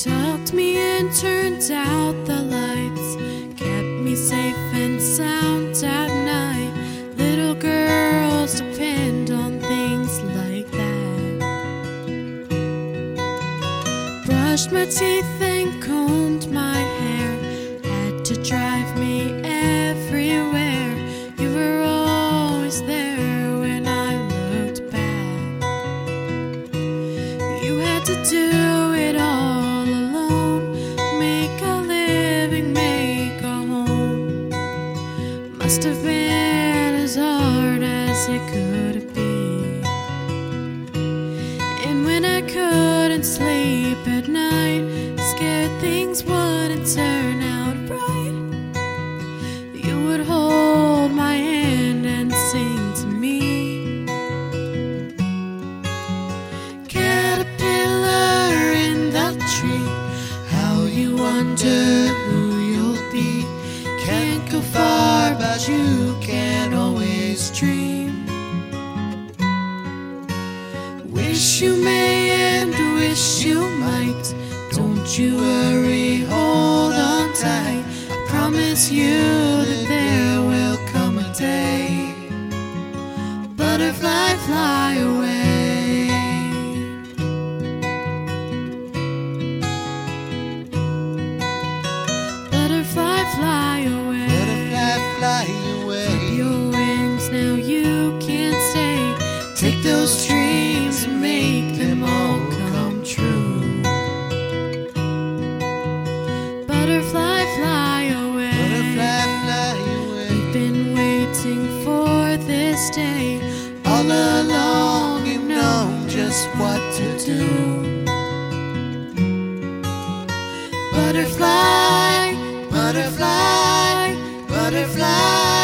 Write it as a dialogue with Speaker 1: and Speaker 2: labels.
Speaker 1: tucked me in, turned out the lights, kept me safe and sound at night. Little girls depend on things like that. Brushed my teeth and combed my hair, had to drive me everywhere. You were always there when I looked back. You had to do it all alone, make a living, make a home. Must have been as hard as it could be. And when I couldn't sleep at night, scared things wouldn't turn out right, you would hold my hand and sing to me. Caterpillar in the tree, how you wonder who you'll be. Can't go far, but you can always dream. Wish you may and wish you might. Don't you worry, hold on tight. I promise you that there will come a day. Butterfly, fly away. Butterfly, fly away.
Speaker 2: Butterfly, fly away.
Speaker 1: Flip your wings, now you can't stay. Take those dreams and make them all come true. Butterfly, fly away.
Speaker 2: Butterfly, fly away.
Speaker 1: We've been waiting for this day.
Speaker 2: All along you've known just what to do. Butterfly, butterfly, butterfly.